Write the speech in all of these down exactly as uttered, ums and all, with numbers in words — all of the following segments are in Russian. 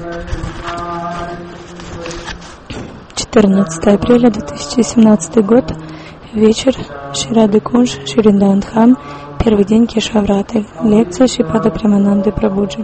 четырнадцатое апреля две тысячи семнадцатый год. Вечер. Шри Рады Кунж, Шри Вриндаван Дхам. Первый день Кешавраты. Лекция Шрипада Премананды Прабхуджи.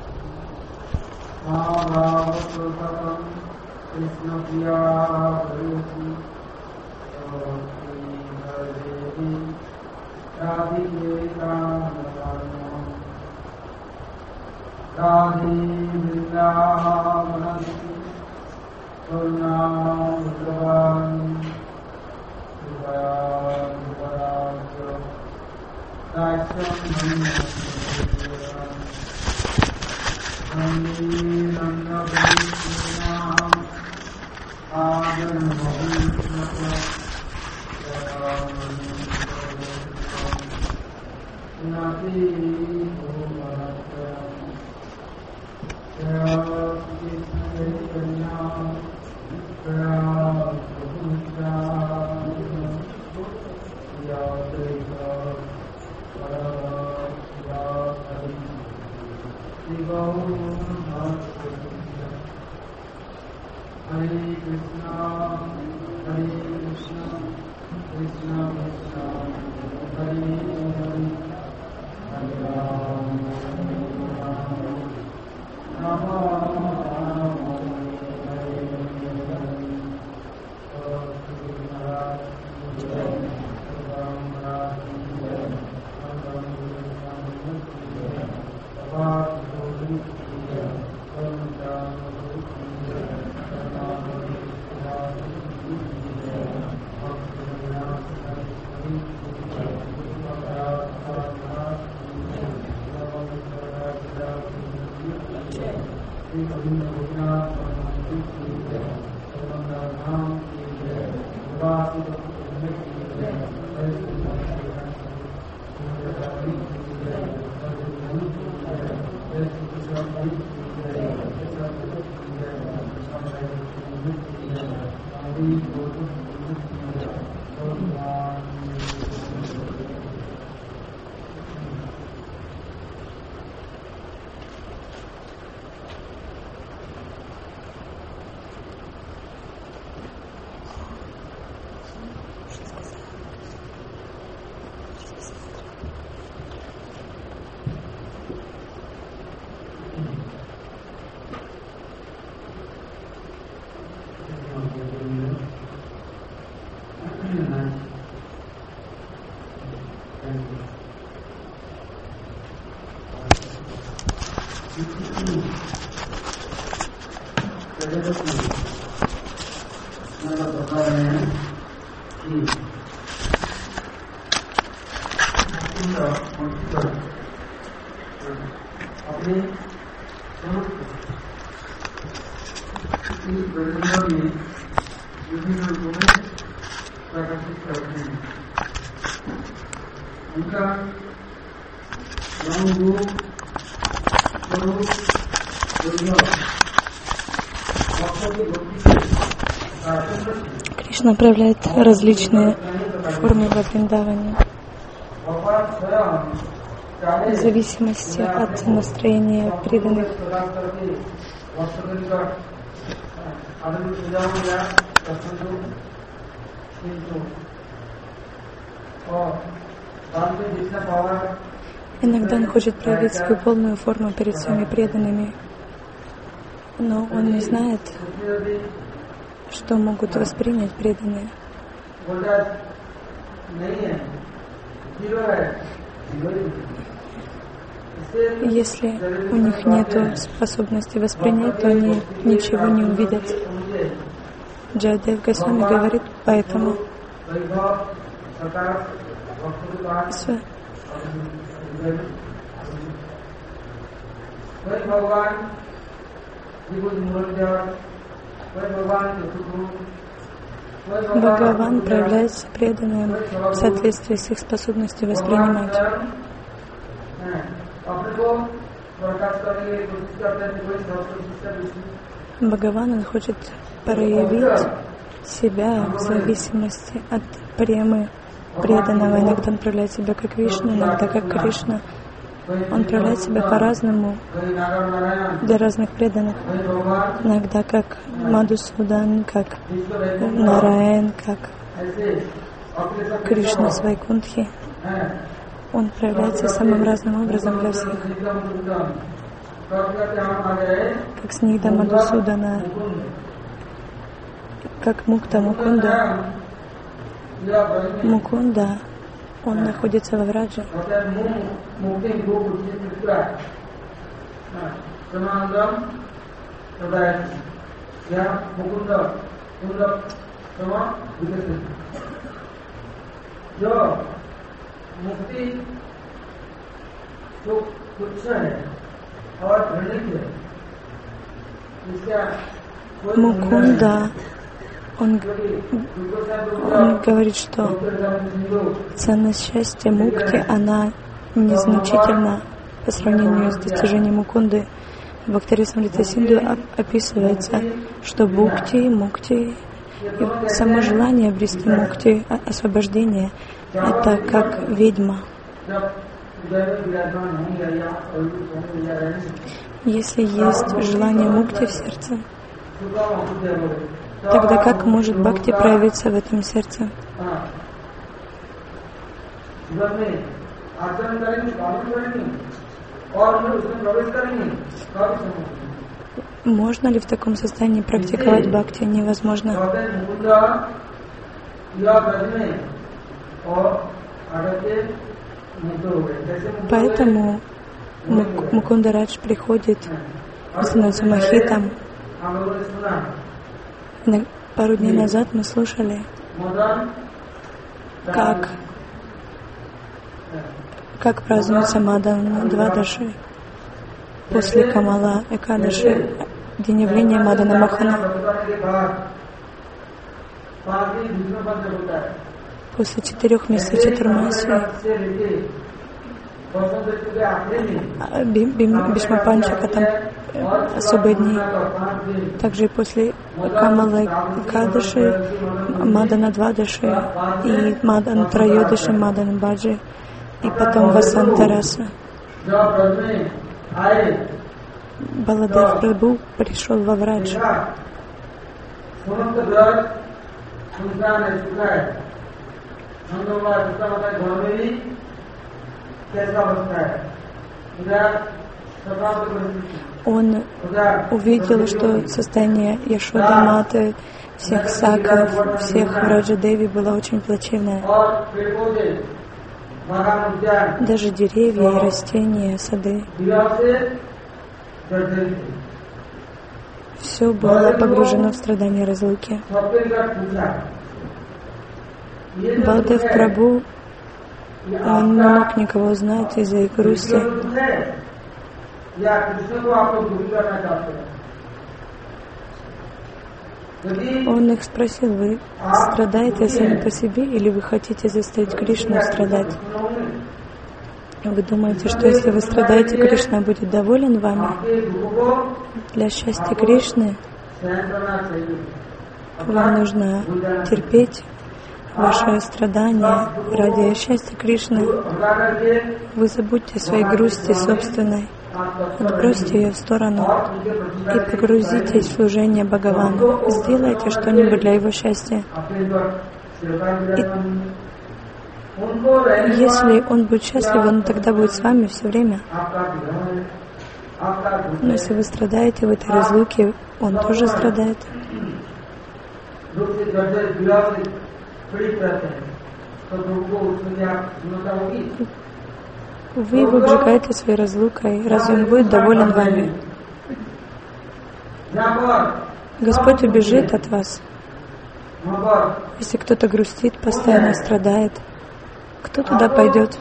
Кришна проявляет различные формы во Вриндаване в зависимости от настроения преданных. Иногда он хочет проявить свою полную форму перед своими преданными, но он не знает, что могут воспринять преданные. Если у них нет способности воспринять, то они ничего не увидят. Джайадев Госвами говорит, поэтому Бхагаван проявляется преданным в соответствии с их способностью воспринимать. Бхагаван, он хочет проявить себя в зависимости от премы преданного. Иногда он проявляет себя как Вишну, иногда как Кришна. Он проявляет себя по-разному для разных преданных. Иногда как Мадхусудан, как Нараян, как Кришна с Вайкунтхи. Он проявляется самым разным образом для всех. Как Снигдха Мадхусудана, как Мукта Мукунда. Мукунда, он находится во Врадже. Мукунда, он, он говорит, что ценность счастья мукти, она незначительна по сравнению с достижением мукунды. В Бхактарисамрита Синду описывается, что бхукти, мукти, и само желание обрести мукти, освобождение, это как ведьма. Если есть желание мукти в сердце, тогда как может бхакти проявиться в этом сердце? Можно ли в таком состоянии практиковать бхакти? Невозможно. Поэтому Мукундарадж приходит и становится мохитом. Пару дней назад мы слушали, как, как празднуется Мадан Двадаши после Камала Экадаши, день явления Мадана Мохана. После четырех месяцев Чатурмаси Бхишма Панчака, там особые дни. Также и после Камала Экадаши, Мадана Двадаши и Мадана Трайодаши, Мадана Баджи, и потом Васанта Раса. Баладев Прабху пришел во Врадж. Он увидел, что состояние Яшода Маты, всех саков, всех Враджа-деви было очень плачевное. Даже деревья и растения, сады. Все было погружено в страдания разлуки. Балдев Прабху, он не мог никого узнать из-за их грусти. Он их спросил: вы страдаете сами по себе или вы хотите заставить Кришну страдать? Вы думаете, что если вы страдаете, Кришна будет доволен вами? Для счастья Кришны вам нужно терпеть ваше страдание ради счастья Кришны. Вы забудьте свои грусти собственной, отбросьте ее в сторону и погрузитесь в служение Бхагавану. Сделайте что-нибудь для его счастья. И если он будет счастлив, он тогда будет с вами все время. Но если вы страдаете в этой разлуке, он тоже страдает. Вы его обжигаете своей разлукой. Разве он будет доволен вами? Господь убежит от вас. Если кто-то грустит, постоянно страдает, кто туда пойдет?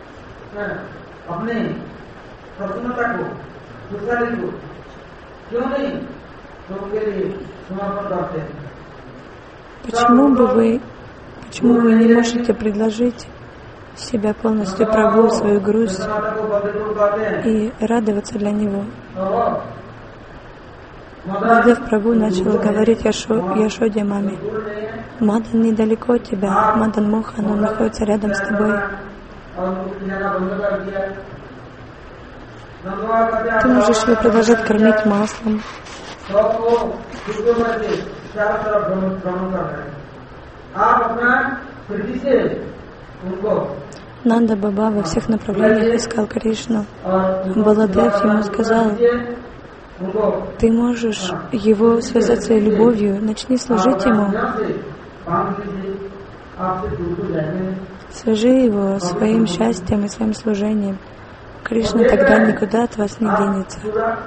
Почему бы вы, почему вы не можете предложить себя полностью Прабху, свою грусть и радоваться для него? Балдев Прабху начал говорить Яшо, Яшоде маме: Мадан недалеко от тебя, Мадан Мохан, он находится рядом с тобой. Ты можешь ее продолжать кормить маслом. Нанда Баба во всех направлениях искал Кришну. Баладев ему сказал: ты можешь его связать своей любовью, начни служить ему. Свяжи его своим счастьем и своим служением. Кришна тогда никуда от вас не денется.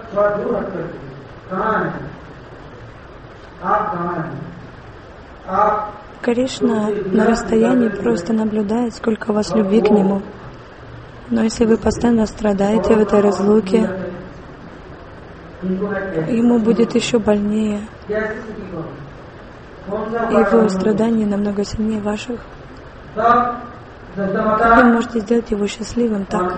Кришна на расстоянии просто наблюдает, сколько у вас любви к Нему. Но если вы постоянно страдаете в этой разлуке, Ему будет еще больнее. Его страдания намного сильнее ваших. Как вы можете сделать его счастливым так?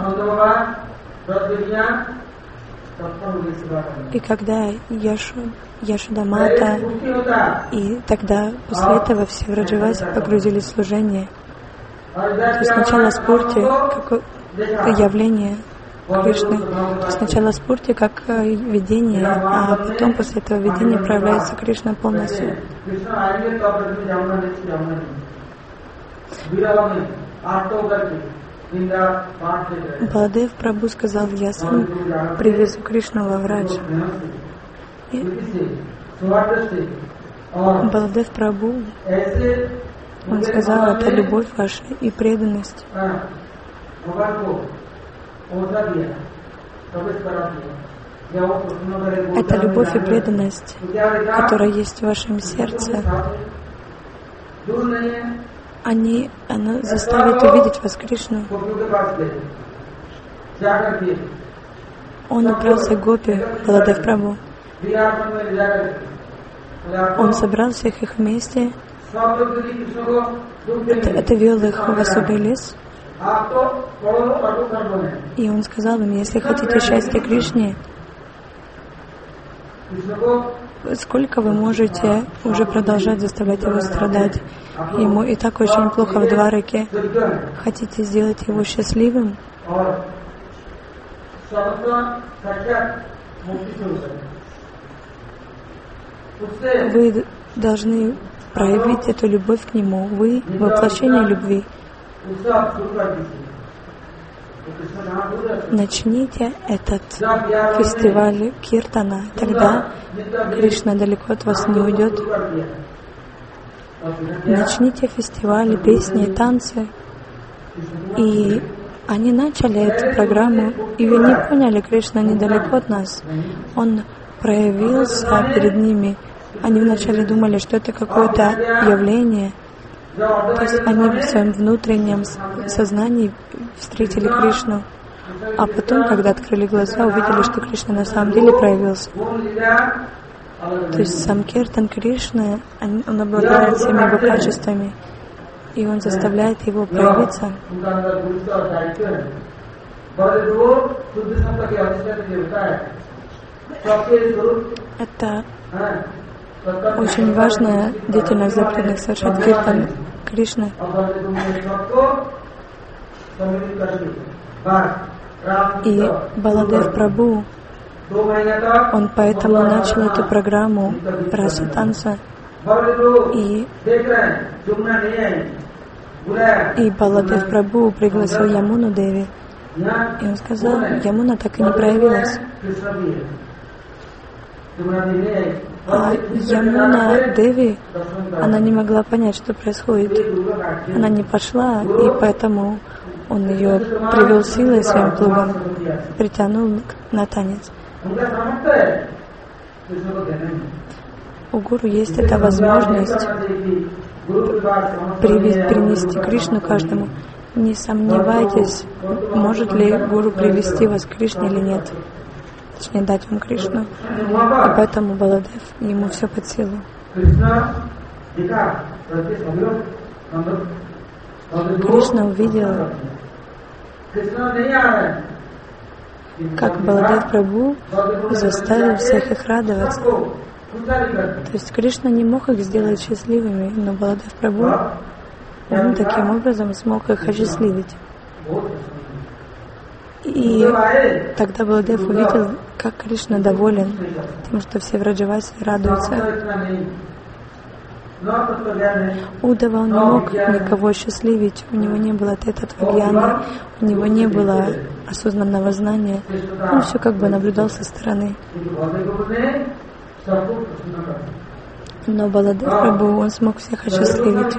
И когда Яшу, Яшода Мата, и тогда после этого все в Раджавасе погрузились в служение. То есть сначала спорьте, как явление Кришны. То есть сначала спорьте как видение, а потом после этого видения проявляется Кришна полностью. Баладев Прабху сказал: я сам привезу Кришну во Врадж. Баладев Прабху, он сказал: это любовь ваша и преданность. Это любовь и преданность, которая есть в вашем сердце. Они, она заставит увидеть вас Кришну. Он отправился к Гопи, Баладев Прабху. Он собрал всех их вместе. Это, это вел их в особый лес. И он сказал им: если хотите счастья Кришне, сколько вы можете уже продолжать заставлять его страдать? Ему и так очень плохо в Двараке. Хотите сделать его счастливым? Вы должны проявить эту любовь к нему. Вы воплощение любви. Начните этот фестиваль Киртана, тогда Кришна далеко от вас не уйдет. Начните фестивали, песни, танцы. И они начали эту программу, и вы не поняли, Кришна недалеко от нас. Он проявился перед ними. Они вначале думали, что это какое-то явление. То есть они в своем внутреннем сознании встретили Кришну. А потом, когда открыли глаза, увидели, что Кришна на самом деле проявился. То есть сам Киртан Кришны, он обладает всеми его качествами, и он заставляет его проявиться. Это очень важная деятельность для преданных, совершать Киртан Кришны. И Баладев Прабху, он поэтому начал эту программу раса танца. И, и Баладев Прабху пригласил Ямуну Деви. И он сказал: Ямуна так и не проявилась. А Ямуна Деви, она не могла понять, что происходит. Она не пошла, и поэтому он ее привел силой своим плугом, притянул на танец. У гуру есть эта возможность принести Кришну каждому. Не сомневайтесь, может ли гуру привести вас к Кришне или нет. Точнее, дать вам Кришну. И поэтому Баладев, ему все под силу. Кришна увидел, как Баладев Прабху заставил всех их радоваться. То есть Кришна не мог их сделать счастливыми, но Баладев Прабху, он таким образом смог их осчастливить. И тогда Баладев увидел, как Кришна доволен тем, что все Враджаваси радуются. Удава он не мог никого счастливить, у него не было тета-тва гьяна, у него не было осознанного знания, он все как бы наблюдал со стороны. Но Баладев Прабху, он смог всех осчастливить.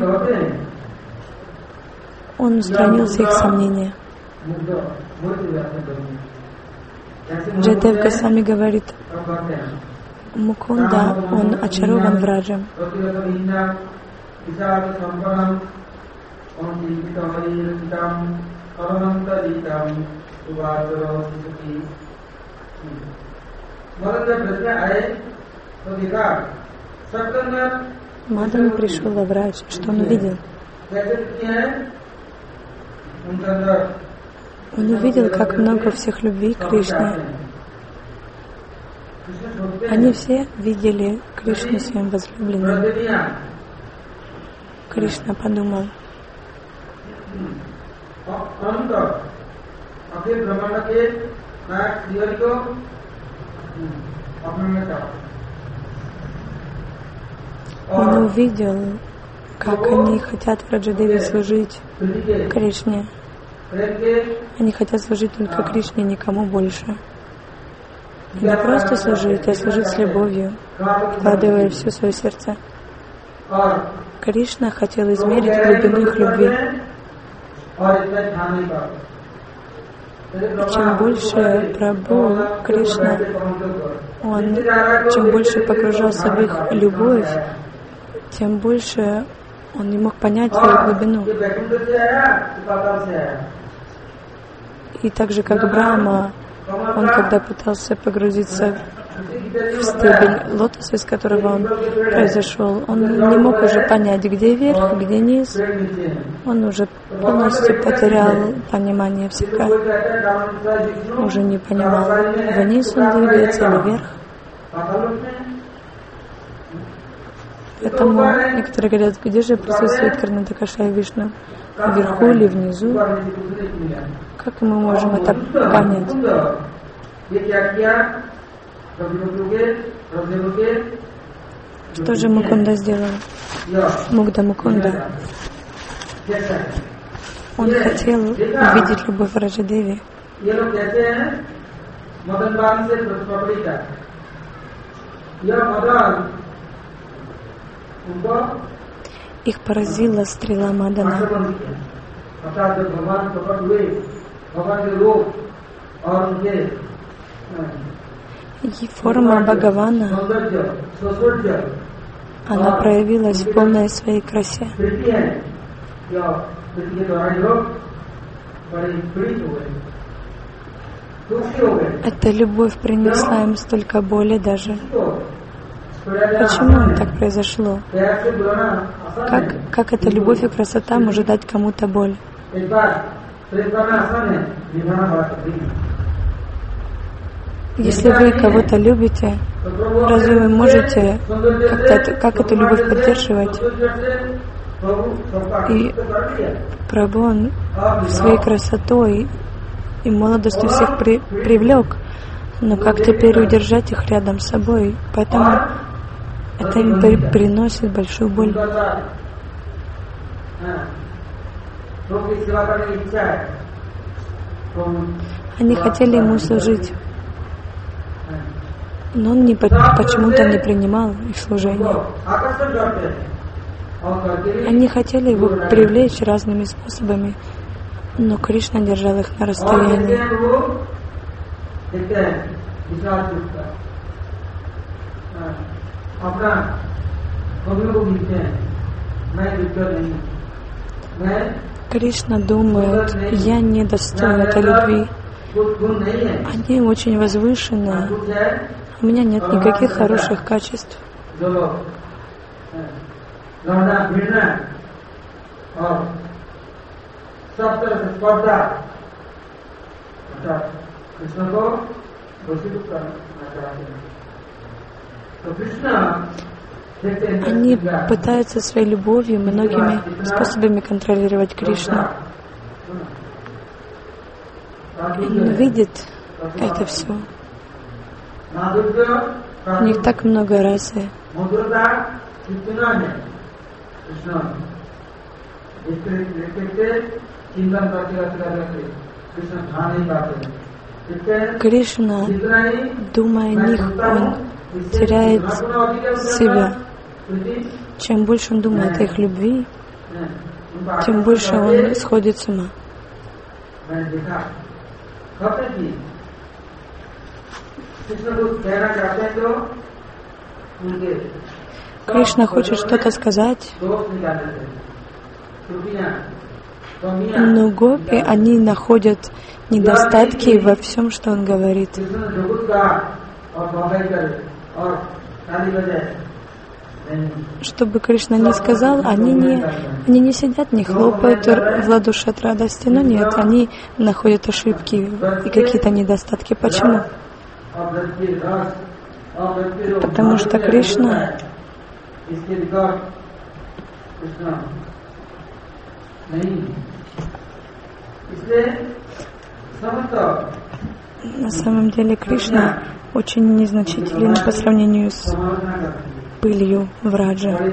Он устранил все их сомнения. Джайдев Госвами говорит, Мукунда, он очарован Враджем. Мадхава пришел во Врадж, что он увидел? Он увидел, как много всех любви к Кришне. Они все видели Кришну своим возлюбленным. Кришна подумал, он увидел, как они хотят Враджадеве служить Кришне. Они хотят служить только Кришне, никому больше. И не просто служить, а служить с любовью, вкладывая все свое сердце. Кришна хотел измерить глубину их любви. И чем больше Прабху, Кришна, он, чем больше погружался в их любовь, тем больше он не мог понять ее глубину. И так же, как Брахма, он, когда пытался погрузиться в стебель лотоса, из которого он произошел, он не мог уже понять, где верх, где низ. Он уже полностью потерял понимание всякое. Уже не понимал, вниз он двигается или вверх. Поэтому некоторые говорят, где же присутствует Карнатакашая Вишну? Вверху или внизу? Как мы можем это понять? Что же Мукунда сделал? Мугда Мукунда. Он хотел увидеть любовь Враджадеви. Их поразила стрела Мадана. И форма Бхагавана, она проявилась в полной своей красе. Эта любовь принесла им столько боли даже. Почему так произошло? Как, как эта любовь и красота может дать кому-то боль? Если вы кого-то любите, разве вы можете как-то, как эту любовь поддерживать? И Прабху, он своей красотой и молодостью всех при, привлек, но как теперь удержать их рядом с собой? Поэтому это им при, приносит большую боль. Они хотели ему служить, но он не, почему-то не принимал их служение. Они хотели его привлечь разными способами, но Кришна держал их на расстоянии. Кришна думает, я не достоин этой любви. Они очень возвышенные. У меня нет никаких хороших качеств. Они пытаются своей любовью, многими способами контролировать Кришну. Он видит это все. У них так много расы. Кришна, думая о них, он теряет себя. Чем больше он думает о их любви, тем больше он сходит с ума. Кришна хочет что-то сказать, но гопи, они находят недостатки во всем, что он говорит. Что бы Кришна ни сказал, они не, они не сидят, не хлопают в ладоши от радости, но нет, они находят ошибки и какие-то недостатки. Почему? Потому что Кришна на самом деле Кришна очень незначителен по сравнению с пылью в Раджа. То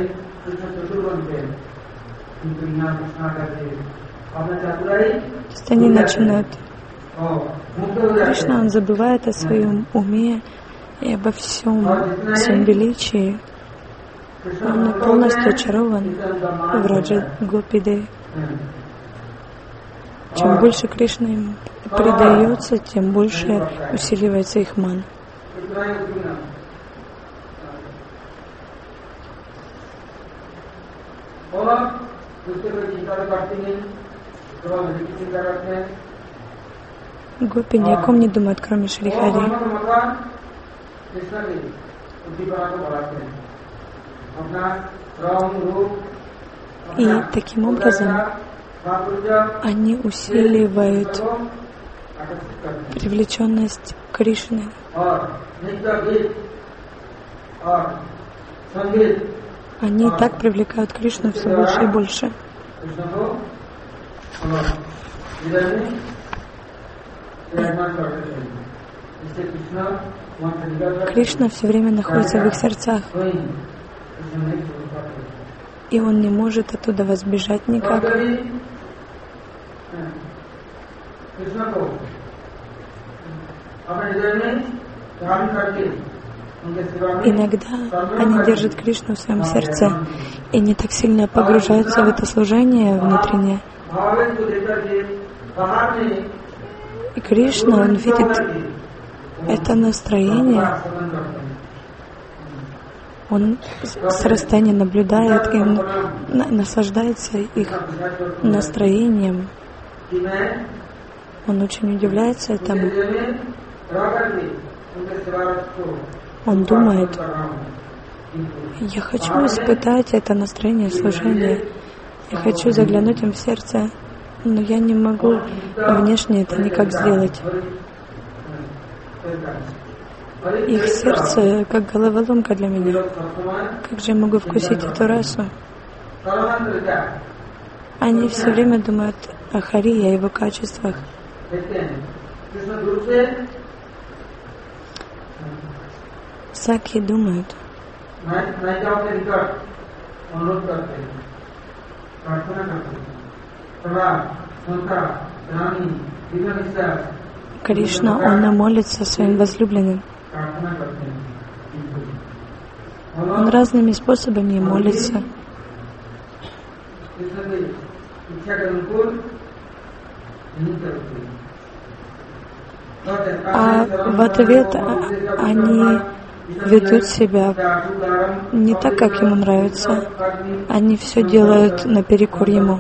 есть они начинают. Кришна, он забывает о своем уме и обо всем своем величии. Он полностью очарован в Раджа Гопи. Чем больше Кришна им предается, тем больше усиливается их ман. Гопи ни о ком не думают, кроме Шри Хари. И таким образом они усиливают привлеченность Кришны. Они так привлекают Кришну все больше и больше. Кришна все время находится в их сердцах, и он не может оттуда возбежать никак. Иногда они держат Кришну в своем сердце и не так сильно погружаются в это служение внутреннее. И Кришна, он видит это настроение, он с расстояния наблюдает и наслаждается их настроением. Он очень удивляется этому. Он думает, я хочу испытать это настроение служения, я хочу заглянуть им в сердце, но я не могу внешне это никак сделать. Их сердце как головоломка для меня. Как же я могу вкусить эту расу? Они все время думают о Хари и о его качествах. Сакхи думают. Кришна, он молится своим возлюбленным. Он разными способами молится. А в ответ они ведут себя не так, как ему нравится. Они все делают наперекор ему.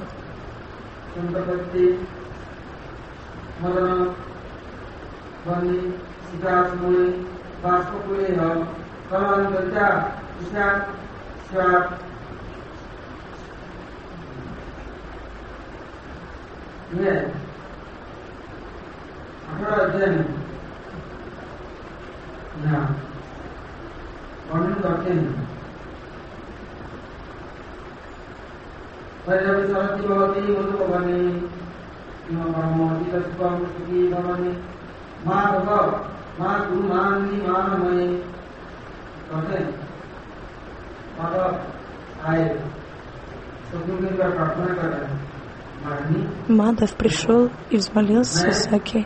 Мадав пришел и взмолился Саки: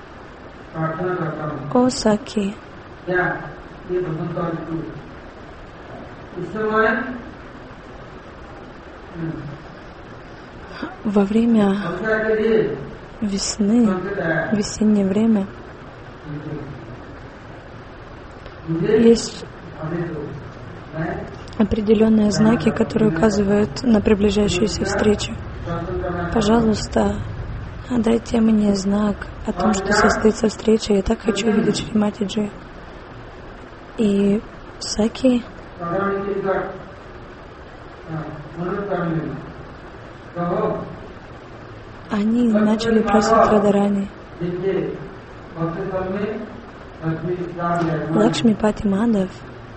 «О, Саки, во время весны, весеннее время, есть определенные знаки, которые указывают на приближающуюся встречу. Пожалуйста, дайте мне знак о том, что состоится встреча. Я так хочу увидеть Шриматиджи». И Саки они начали просить Радарани. Лакшми Пати Мадав,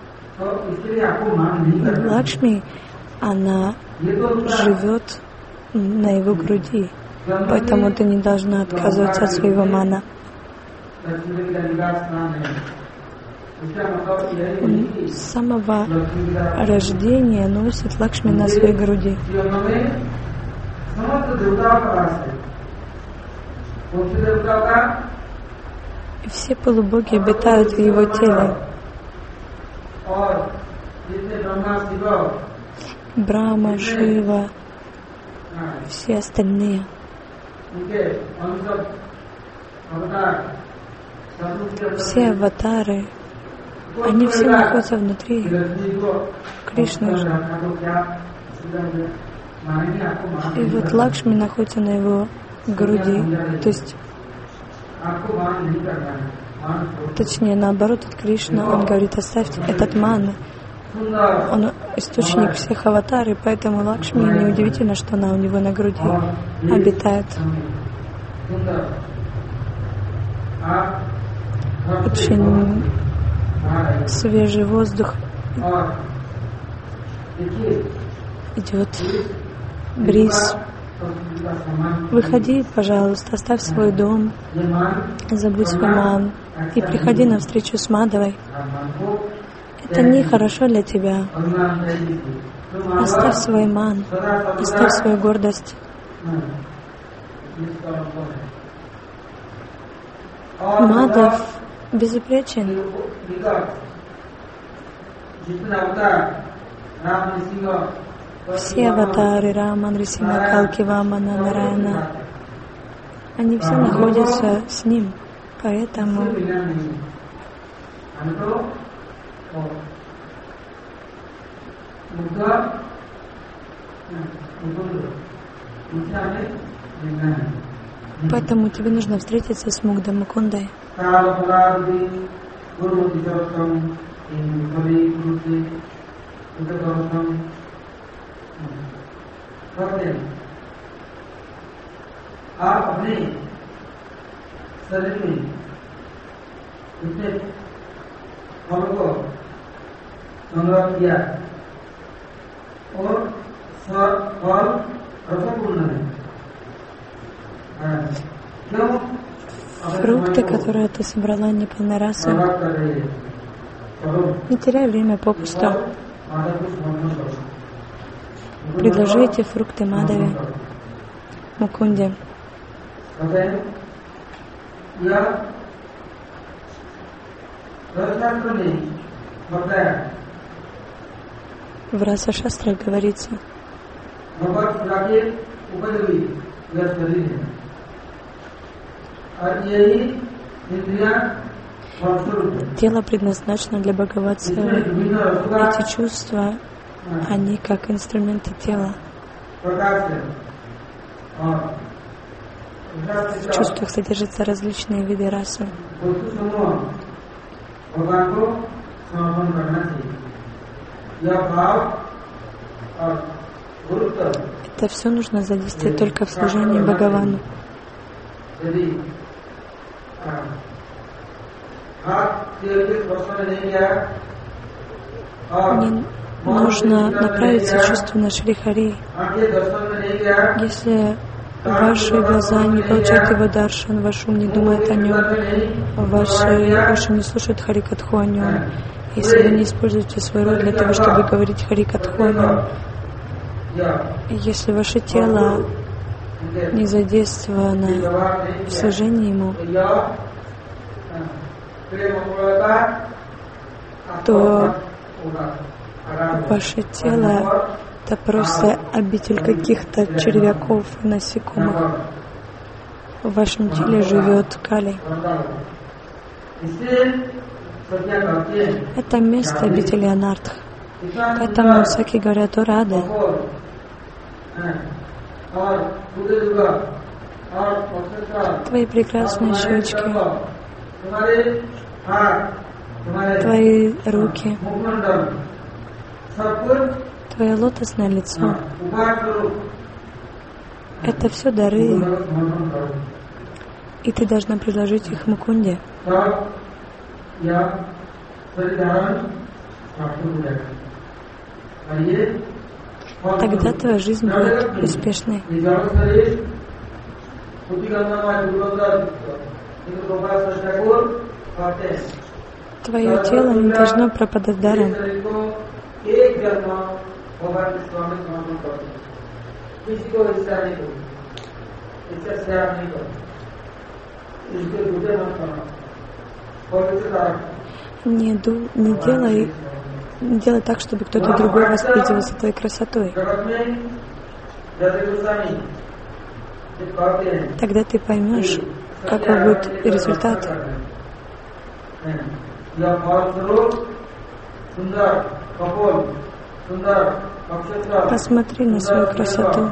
Лакшми, она живет на его груди, поэтому ты не должна отказываться от своего мана. Он с самого рождения носит Лакшми на своей груди. И все полубоги обитают в его теле. Брахма, Шива, все остальные. Все аватары, они все находятся внутри Кришны. И вот Лакшми находится на его груди. То есть, точнее, наоборот, от Кришны. Он говорит: оставьте этот ман. Он источник всех аватаров, поэтому Лакшми, неудивительно, что она у него на груди обитает. Очень свежий воздух идет, бриз. Выходи, пожалуйста, оставь свой дом, забудь свой ман и приходи на встречу с Мадавой. Это нехорошо для тебя. Оставь свой ман, оставь свою гордость. Мадав безупречен. Все аватары Рама, Нрисимха, Калки, Вамана, Нараяна, они все находятся с ним. Поэтому Поэтому тебе нужно встретиться с Мугда Мукундой. आप अपने शरीर में इतने फल को संग्रह किया और फल रसपूर्ण है। क्यों? Фрукты, которые ты собрала неполной расой. Не теряй время попусту. Предложи эти фрукты Мадаве, Мукунде. В Раса Шастра говорится: тело предназначено для Бхагаватсевы. Эти чувства, они как инструменты тела. В чувствах содержатся различные виды расы. Это все нужно задействовать только в служении Бхагавану. Не нужно направить все чувства на Шри Хари. Если ваши глаза не получают его даршан, ваш ум не думает о нем, ваши уши не слушают харикатху о нем. Если вы не используете свой рот для того, чтобы говорить харикатху о нем, если ваше тело не задействовано в служении ему, то ваше тело — это просто обитель каких-то червяков и насекомых. В вашем теле живет Кали. Это место обители Анартх. Поэтому Саки говорят: о Рада, твои прекрасные щечки, твои руки, твое лотосное лицо — это все дары, и ты должна предложить их Мукунде. Тогда твоя жизнь будет успешной. Твое тело не должно пропадать даром. Не, ду, не делай, не делай так, чтобы кто-то другой воспользовался твоей красотой. Тогда ты поймешь, какой будет результат. Посмотри на свою красоту.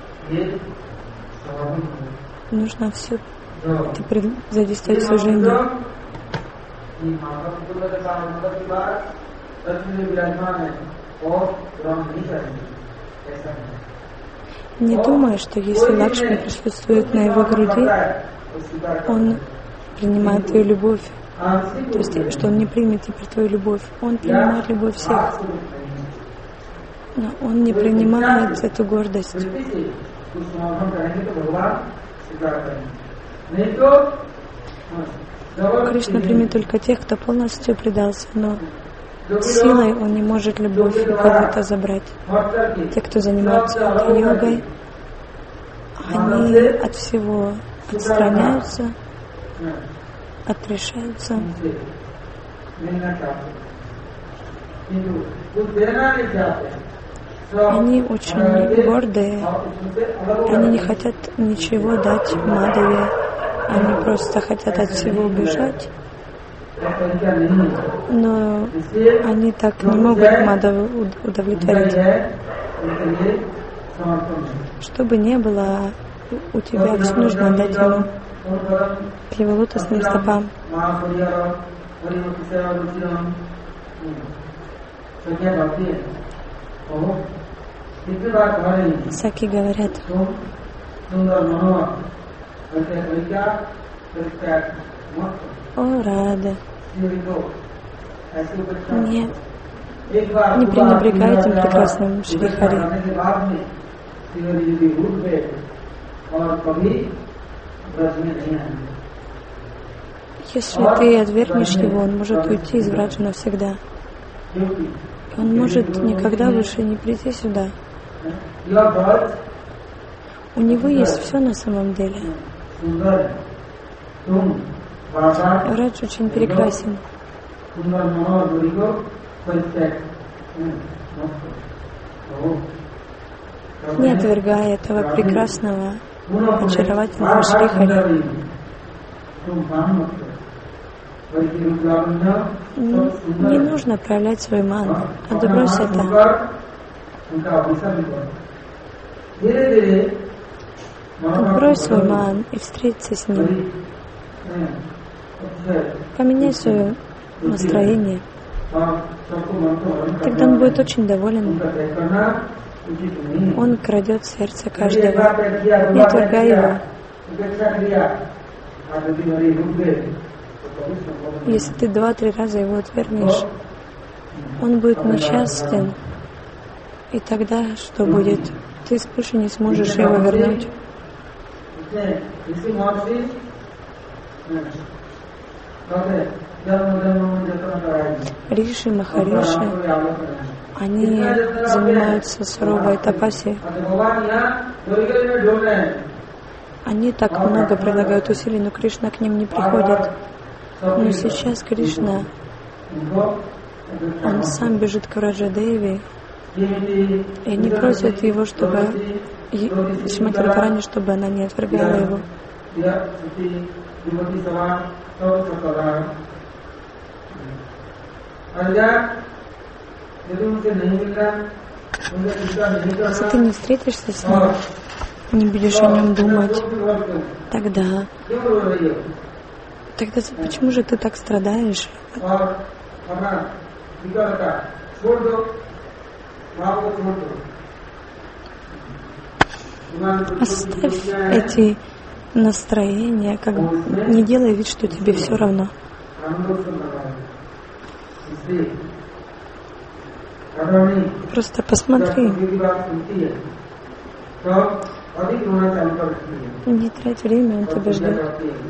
Нужно все теперь задействовать служение. Не думай, что если Лакшми присутствует на его груди, он принимает твою любовь. То есть, что он не примет теперь твою любовь. Он принимает любовь всех. Но он не принимает эту гордость. Кришна примет только тех, кто полностью предался, но силой он не может любовь у кого-то забрать. Те, кто занимается йогой, они от всего отстраняются, отрешаются. Они очень гордые, они не хотят ничего дать Мадаве, они просто хотят от всего убежать. Но они так не могут Мадаву удовлетворить. Что бы ни было, у тебя все нужно отдать ему, к его лотосным стопам. Саки говорят: о, Рада, не, не пренебрегай этим прекрасным Шри Хари. Если ты отвергнешь его, он может уйти из Враджа навсегда. Он может никогда больше не прийти сюда. У него есть все на самом деле. Врадж очень прекрасен. Не отвергай этого прекрасного, очаровательного Шри Хари. Не нужно проявлять свой ман, отбрось это. Отбрось свой ман и встреться с ним. Поменяй свое настроение. Тогда он будет очень доволен. Он крадет сердце каждого. Не отвергай его. Если ты два-три раза его отвергнешь, он будет несчастен. И тогда что будет? Ты больше не сможешь его вернуть. Риши, Махариши, они занимаются суровой тапаси. Они так много прилагают усилий, но Кришна к ним не приходит. Но сейчас Кришна, он сам бежит к Враджадеви, и они просят его, чтобы Шримати Радхарани, чтобы она не отвергала его. Если ты не встретишься с ним, не будешь о нем думать, тогда, тогда почему же ты так страдаешь? Оставь эти настроения, как не делай вид, что тебе все равно. Просто посмотри. Не трать время, он тебя ждет.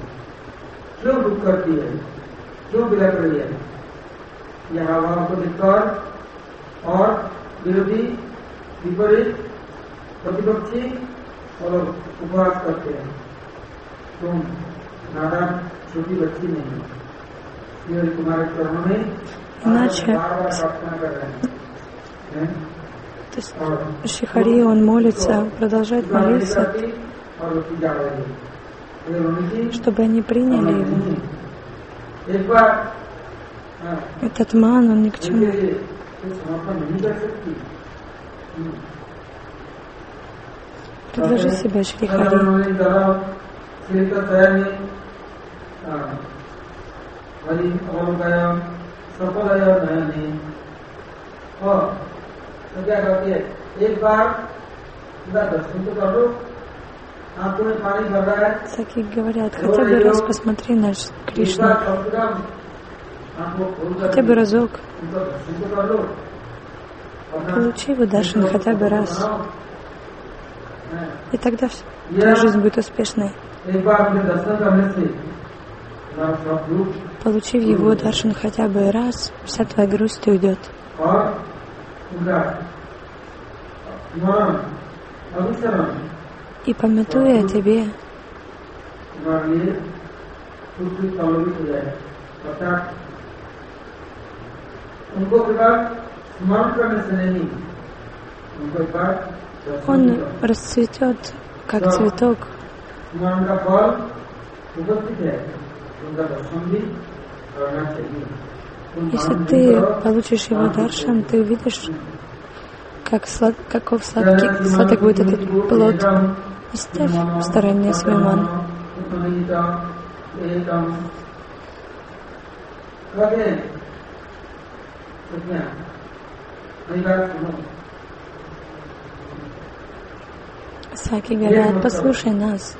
Иначе то есть Шрихари, он молится, продолжает молиться, чтобы они приняли его. Этот ман, он ни к чему. Предложи себя, Шрихари. Саки говорят, хотя бы раз посмотри на Кришну, хотя бы разок, получи его даршан хотя бы раз, и тогда твоя жизнь будет успешной. Получив его даршан хотя бы раз, вся твоя грусть уйдет. И памятуя о тебе, он расцветет, как цветок. Если ты получишь его даршан, ты увидишь, как слад, каков сладкий, сладок будет этот плод. Оставь в стороне свой ман. Саки говорят, послушай нас.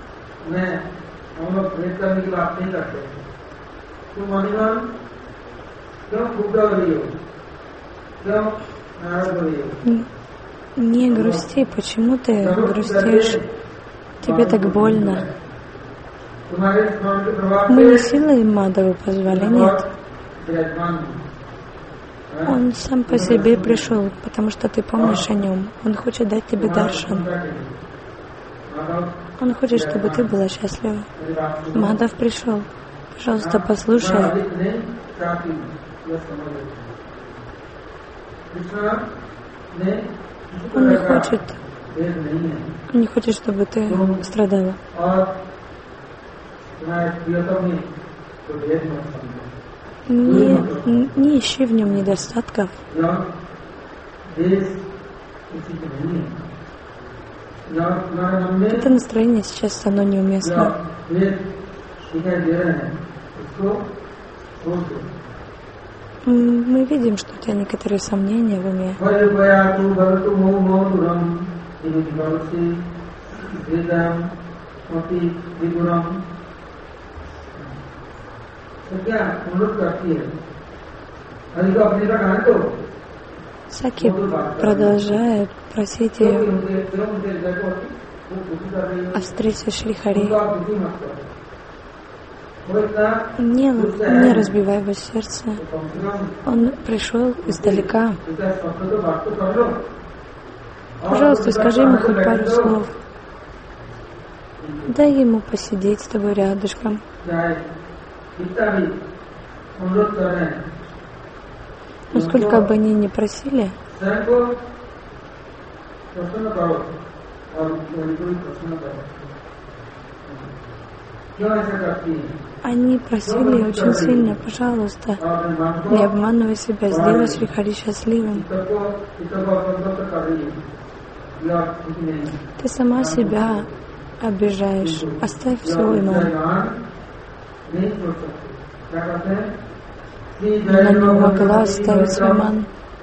Не грусти, почему ты грустишь? Тебе так больно. Мы не силой Мадаву позвали, нет. Он сам по себе пришел, потому что ты помнишь о нем. Он хочет дать тебе даршан. Он хочет, чтобы ты была счастлива. Мадав пришел. Пожалуйста, послушай. Он не хочет, он не хочет, чтобы ты страдала. Не, не ищи в нем недостатков. Это настроение сейчас, оно неуместно. Мы видим, что у тебя некоторые сомнения в уме. Саки продолжает просить ее. о встрече Шри Хари. Не, не разбивай его сердце. Он пришел издалека. Пожалуйста, скажи ему хоть пару слов. Дай ему посидеть с тобой рядышком. Но сколько бы они ни просили, они просили очень сильно, пожалуйста, не обманывай себя, сделай Шри Хари счастливым. Ты сама себя обижаешь. Оставь свой ман. Она не могла оставить свой ман.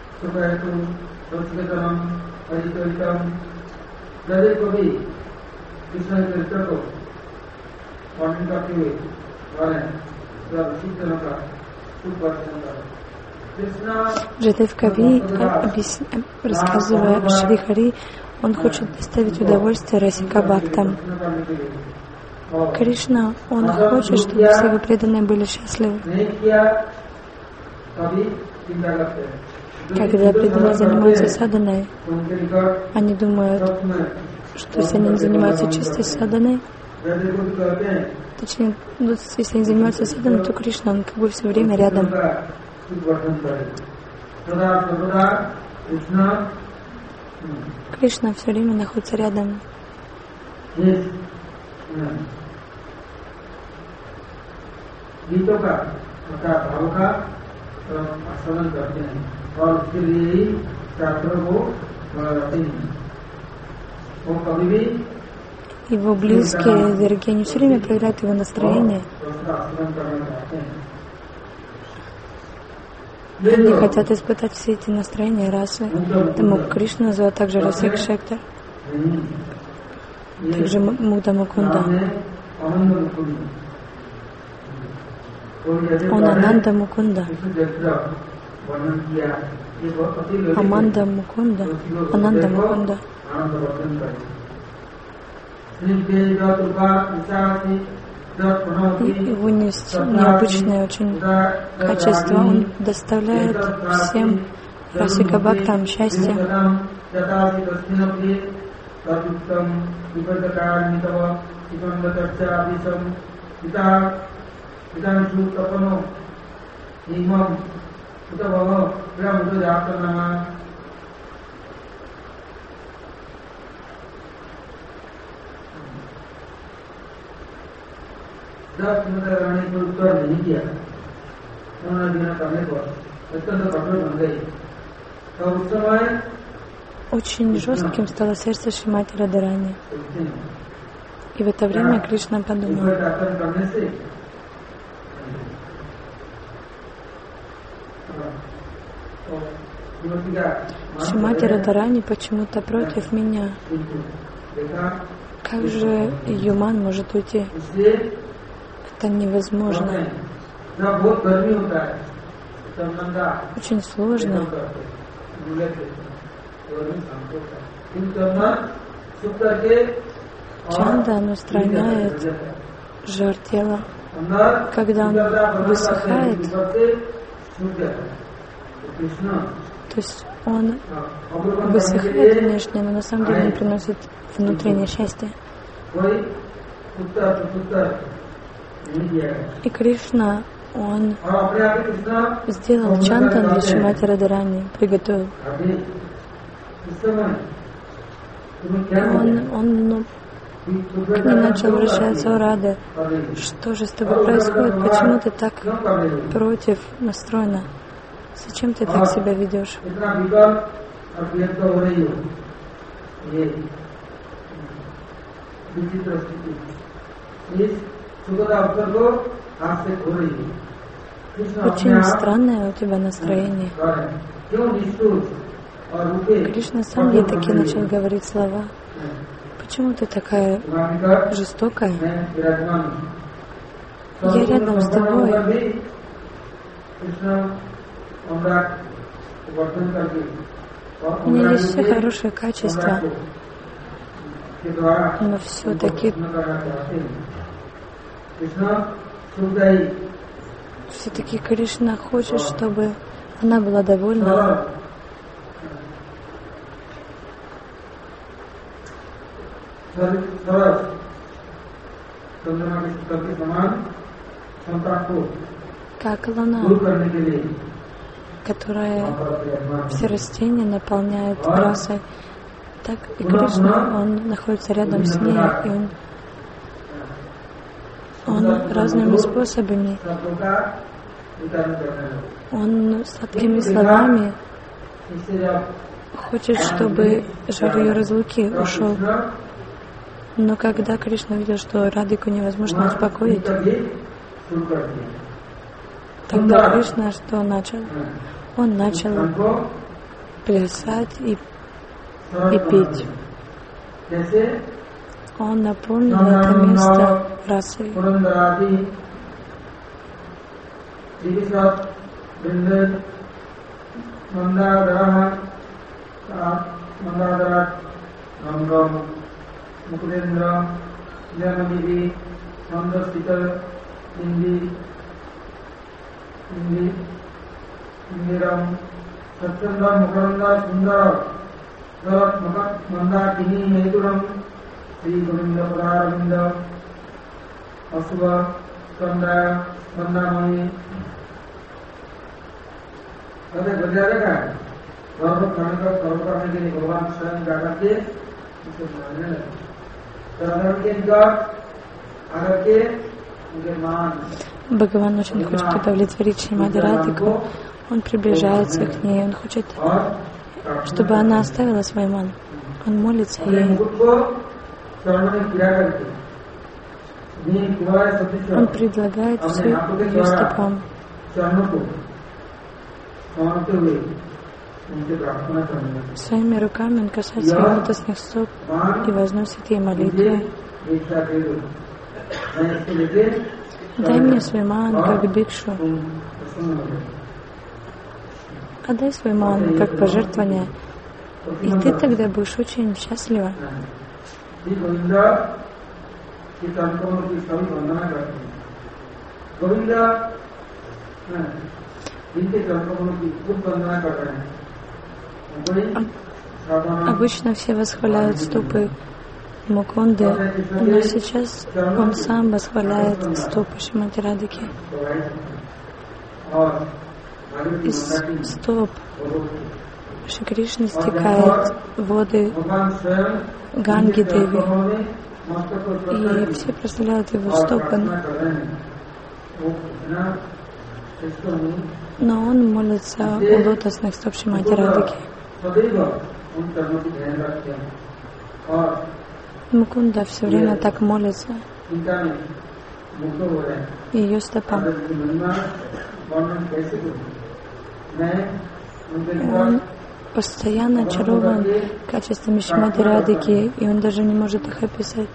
Джадев Кави, рассказывая о Шри Хари, он хочет доставить удовольствие Расика Бхактам. Кришна, он хочет, чтобы все его преданные были счастливы. Когда преданные занимаются саданой, они думают, что если они занимаются чистой саданой, точнее, если они занимаются саданой, то Кришна, он как бы все время рядом. Кришна все время находится рядом. Его близкие, дорогие, они все время проверяют его настроение. Они хотят испытать все эти настроения расы. Тому Кришна называют также Расик Шектор, также Муда Мукунда. Он Ананда Мукунда. Аманда Мукунда. Ананда Мукунда. Его необычное очень качество. Он доставляет всем Расика Бхактам счастье. दस मिनट रानी को उत्तर नहीं किया, उन्होंने बिना करने पर अत्यंत कठोर बन गई। तो उस समय очень жестким стало сердце Шримати Радхарани. И в это время Кришна подумал: Шримати Радхарани почему-то против меня. Как же Юман может уйти? Это невозможно. Очень сложно. Чанда, он устраняет жар тела. Когда он высыхает, то есть он высыхает внешне, но на самом деле он приносит внутреннее счастье. И Кришна, он сделал чантан для Шримати Радхарани, приготовил. И он, он ну, к ней начал обращаться: «О, Рада, что же с тобой происходит? Почему ты так против настроена? Зачем ты так себя ведешь?» Очень странное у тебя настроение. Кришна сам ей таки начал говорить слова: «Почему ты такая жестокая? Я рядом с тобой». У меня есть все хорошие качества. Но все-таки все-таки Кришна хочет, чтобы она была довольна. Как луна, которая все растения наполняет красой, так и Кришна, он находится рядом с ней, и он, он разными способами, он сладкими словами хочет, чтобы жар ее разлуки ушел. Но когда Кришна видел, что Радхику невозможно успокоить, тогда Кришна что начал? Он начал плясать и, и петь. Он наполнил это место расой. Mukundendra, Janamidi, Nandasita, Indi, Indi, Indiram, Satyanda, Mukaranda, Sundara, Sarat, Manda, Kini, Meduram, Sri Govinda, Padavinda, Asuva, Kanda, Mandamani. Kata kerja kan? Kalau kami kalau kalau kami ini orang sedang jaga dia, itu mana? Бхагаван очень хочет удовлетворить Шримади Радхику. Он приближается к ней, он хочет, чтобы она оставила свой ман. Он молится ей. Он предлагает все ее стопам. Своими руками он касается ее лотосных стоп и возносит ей молитву. Дай мне свой ман, как бикшу. Отдай свой ман, как пожертвование, и ты тогда будешь очень счастлива. Обычно все восхваляют стопы Мукунды, но сейчас он сам восхваляет стопы Шримати Радхики. Из стоп Шри Кришны стекают воды Ганги Деви, и все прославляют его стопы. Но он молится у лотосных стоп Шримати Радхики. Мукунда все время так молится ее стопам. Он постоянно очарован качествами Шримати Радхики, и он даже не может их описать.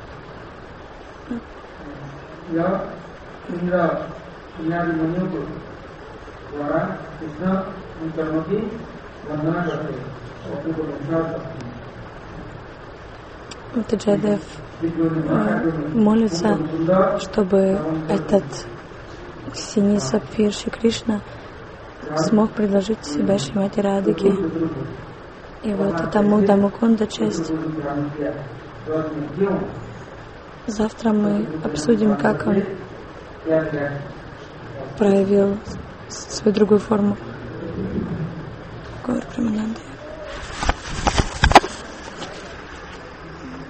Джайадев молится, чтобы этот синий сапфир Шри Кришна смог предложить себя Шримати Радхике. И вот это Муда Мукунда часть. Завтра мы обсудим, как он проявил свою другую форму. Гаур Премананде.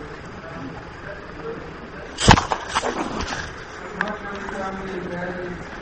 Thank you.